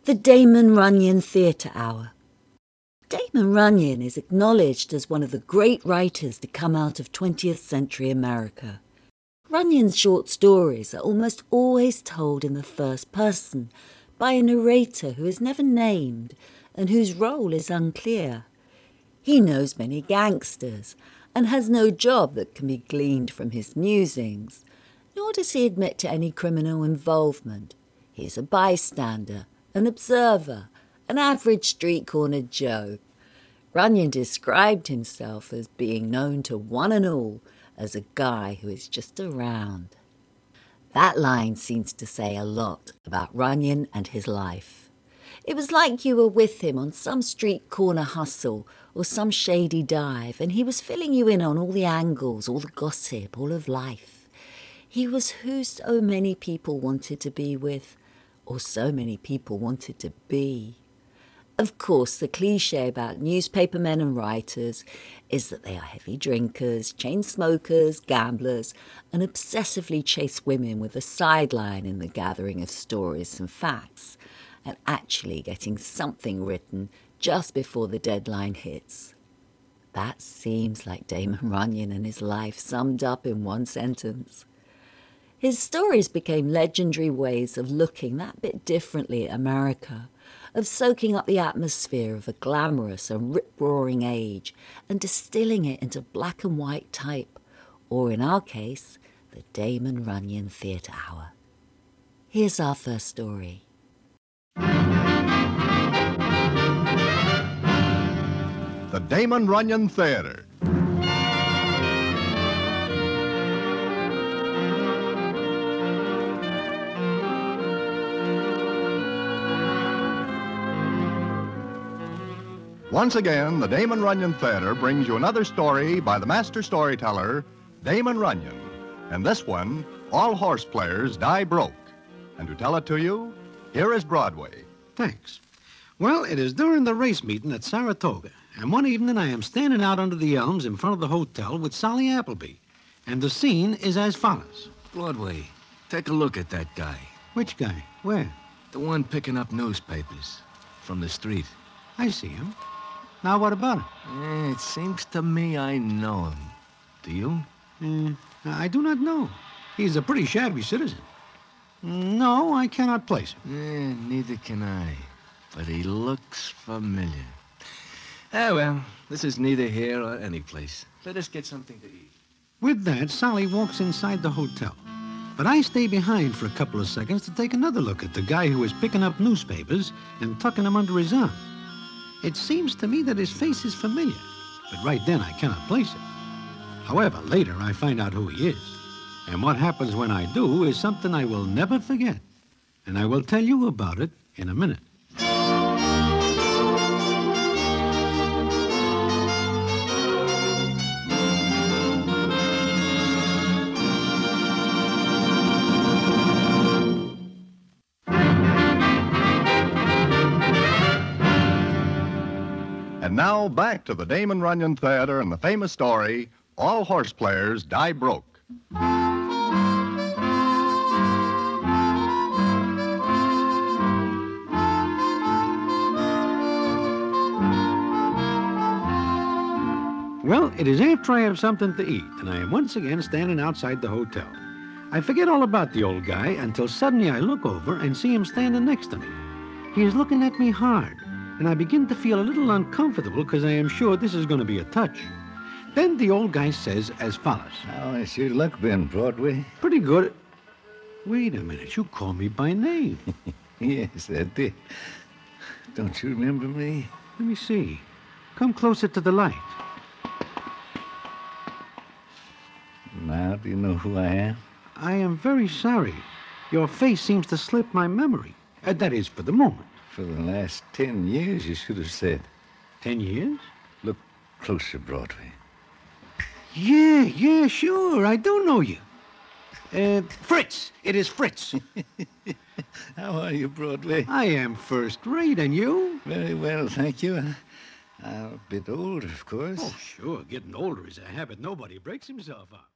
The Damon Runyon Theatre Hour. Damon Runyon is acknowledged as one of the great writers to come out of 20th century America. Runyon's short stories are almost always told in the first person by a narrator who is never named and whose role is unclear. He knows many gangsters and has no job that can be gleaned from his musings, nor does he admit to any criminal involvement. He is a bystander, an observer, an average street-corner Joe. Runyon described himself as being known to one and all as a guy who is just around. That line seems to say a lot about Runyon and his life. It was like you were with him on some street-corner hustle or some shady dive, and he was filling you in on all the angles, all the gossip, all of life. He was who so many people wanted to be with, or so many people wanted to be. Of course, the cliché about newspapermen and writers is that they are heavy drinkers, chain smokers, gamblers, and obsessively chase women with a sideline in the gathering of stories and facts, and actually getting something written just before the deadline hits. That seems like Damon Runyon and his life summed up in one sentence. His stories became legendary ways of looking that bit differently at America, of soaking up the atmosphere of a glamorous and rip-roaring age and distilling it into black and white type, or in our case, the Damon Runyon Theatre Hour. Here's our first story. The Damon Runyon Theatre. Once again, the Damon Runyon Theatre brings you another story by the master storyteller, Damon Runyon. And this one, All Horse Players Die Broke. And to tell it to you, here is Broadway. Thanks. Well, it is during the race meeting at Saratoga, and one evening I am standing out under the elms in front of the hotel with Sally Appleby, and the scene is as follows. Broadway, take a look at that guy. Which guy? Where? The one picking up newspapers from the street. I see him. Now, what about him? It seems to me I know him. Do you? I do not know. He's a pretty shabby citizen. No, I cannot place him. Neither can I. But he looks familiar. Well, this is neither here or any place. Let us get something to eat. With that, Sally walks inside the hotel. But I stay behind for a couple of seconds to take another look at the guy who is picking up newspapers and tucking them under his arm. It seems to me that his face is familiar, but right then I cannot place it. However, later I find out who he is. And what happens when I do is something I will never forget. And I will tell you about it in a minute. And now back to the Damon Runyon Theatre and the famous story, All Horse Players Die Broke. Well, it is after I have something to eat, and I am once again standing outside the hotel. I forget all about the old guy until suddenly I look over and see him standing next to me. He is looking at me hard, and I begin to feel a little uncomfortable because I am sure this is going to be a touch. Then the old guy says as follows. How has your luck been, Broadway? Pretty good. Wait a minute, you call me by name. Yes, I did. Don't you remember me? Let me see. Come closer to the light. Now, do you know who I am? I am very sorry. Your face seems to slip my memory. That is, for the moment. For the last 10 years, you should have said. 10 years? Look closer, Broadway. Yeah, sure. I do know you. Fritz. It is Fritz. How are you, Broadway? I am first rate, and you? Very well, thank you. I'm a bit older, of course. Oh, sure. Getting older is a habit nobody breaks himself of.